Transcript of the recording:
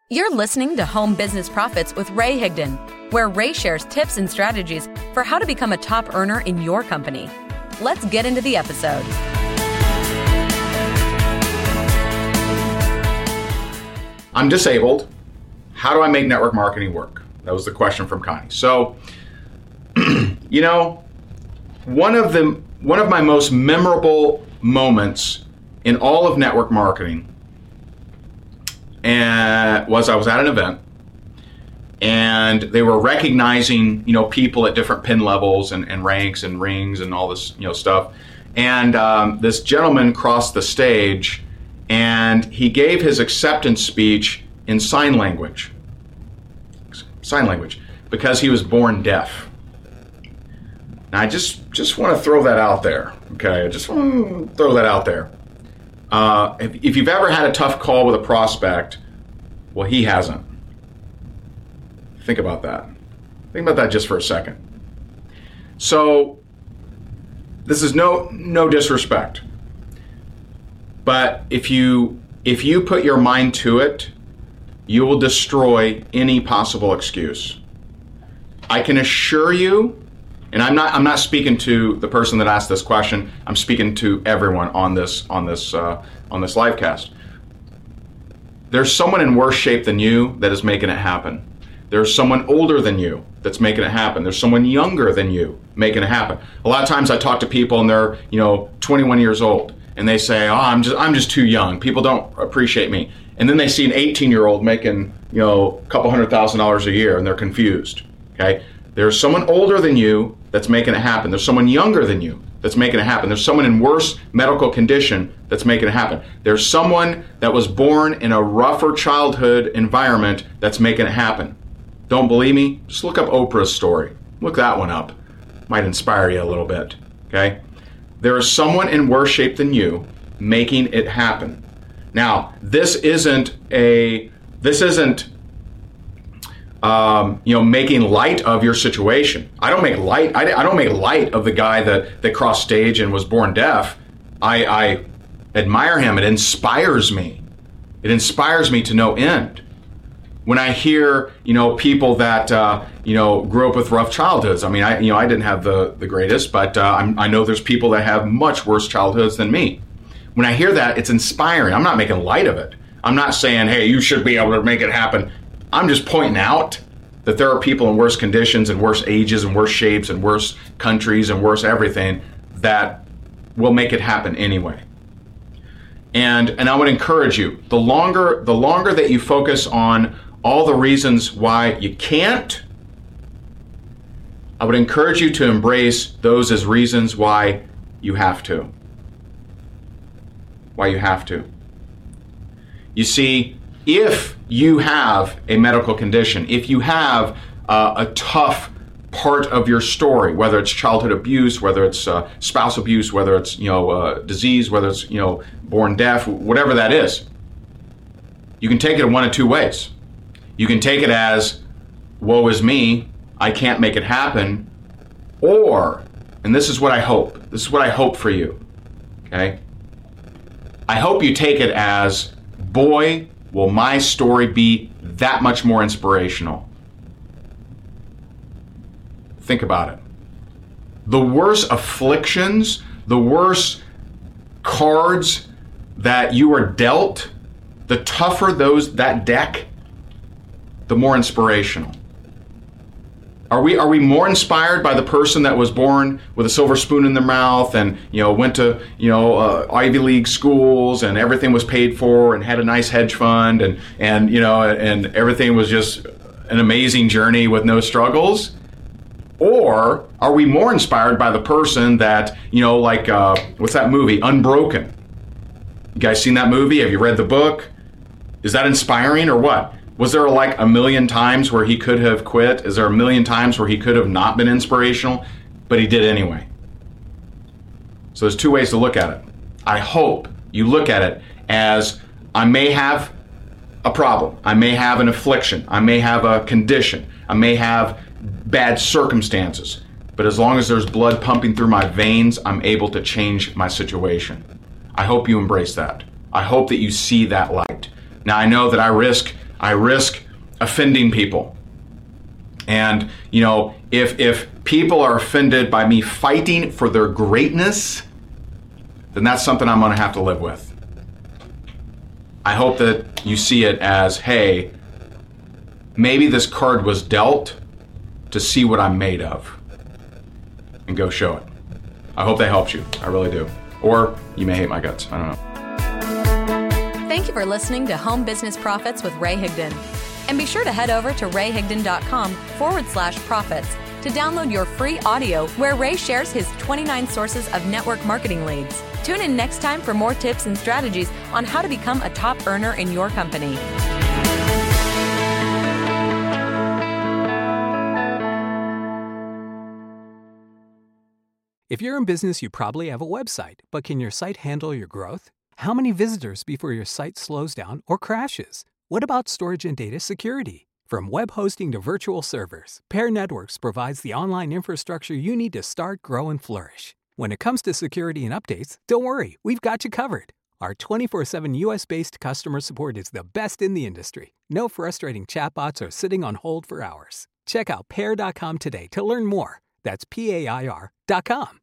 You're listening to Home Business Profits with Ray Higdon, where Ray shares tips and strategies for how to become a top earner in your company. Let's get into the episode. I'm disabled. How do I make network marketing work? That was the question from Connie. So, one of my most memorable moments in all of network marketing was I was at an event and they were recognizing, people at different pin levels and ranks and rings and all this, stuff. And this gentleman crossed the stage and he gave his acceptance speech in sign language, because he was born deaf. Now, I just want to throw that out there, okay? I just want to throw that out there. If you've ever had a tough call with a prospect, well, he hasn't. Think about that. Think about that just for a second. So, this is no disrespect, but if you put your mind to it, you will destroy any possible excuse. I can assure you. And I'm not speaking to the person that asked this question. I'm speaking to everyone on this live cast. There's someone in worse shape than you that is making it happen. There's someone older than you that's making it happen. There's someone younger than you making it happen. A lot of times I talk to people and they're 21 years old and they say, "Oh, I'm just too young. People don't appreciate me." And then they see an 18-year-old making a couple $100,000 a year and they're confused. Okay. There's someone older than you that's making it happen. There's someone younger than you that's making it happen. There's someone in worse medical condition that's making it happen. There's someone that was born in a rougher childhood environment that's making it happen. Don't believe me? Just look up Oprah's story. Look that one up. Might inspire you a little bit, okay? There is someone in worse shape than you making it happen. Now, this isn't making light of your situation. I don't make light of the guy that crossed stage and was born deaf. I admire him. It inspires me. It inspires me to no end. When I hear, people that, grew up with rough childhoods. I mean, I didn't have the greatest, but I know there's people that have much worse childhoods than me. When I hear that, it's inspiring. I'm not making light of it. I'm not saying, hey, you should be able to make it happen. I'm just pointing out that there are people in worse conditions and worse ages and worse shapes and worse countries and worse everything that will make it happen anyway. And I would encourage you, the longer that you focus on all the reasons why you can't, I would encourage you to embrace those as reasons why you have to. Why you have to. You see, if you have a medical condition, if you have a tough part of your story, whether it's childhood abuse, whether it's spouse abuse, whether it's disease, whether it's born deaf, whatever that is, you can take it in one of two ways. You can take it as, woe is me, I can't make it happen, or, and this is what I hope for you, okay? I hope you take it as, boy, will my story be that much more inspirational. Think about it. The worse afflictions, the worse cards that you are dealt, the tougher that deck, the more inspirational. Are we more inspired by the person that was born with a silver spoon in their mouth and went to Ivy League schools and everything was paid for and had a nice hedge fund and everything was just an amazing journey with no struggles? Or are we more inspired by the person that what's that movie, Unbroken? You guys seen that movie? Have you read the book? Is that inspiring or what? Was there like a million times where he could have quit? Is there a million times where he could have not been inspirational, but he did anyway? So there's two ways to look at it. I hope you look at it as, I may have a problem, I may have an affliction, I may have a condition, I may have bad circumstances, but as long as there's blood pumping through my veins, I'm able to change my situation. I hope you embrace that. I hope that you see that light. Now, I know that I risk I risk offending people. And, you know, if people are offended by me fighting for their greatness, then that's something I'm going to have to live with. I hope that you see it as, hey, maybe this card was dealt to see what I'm made of, and go show it. I hope that helps you. I really do. Or you may hate my guts. I don't know. Thank you for listening to Home Business Profits with Ray Higdon. And be sure to head over to rayhigdon.com/profits to download your free audio where Ray shares his 29 sources of network marketing leads. Tune in next time for more tips and strategies on how to become a top earner in your company. If you're in business, you probably have a website, but can your site handle your growth? How many visitors before your site slows down or crashes? What about storage and data security? From web hosting to virtual servers, Pair Networks provides the online infrastructure you need to start, grow, and flourish. When it comes to security and updates, don't worry, we've got you covered. Our 24/7 US-based customer support is the best in the industry. No frustrating chatbots or sitting on hold for hours. Check out Pair.com today to learn more. That's PAIR.com.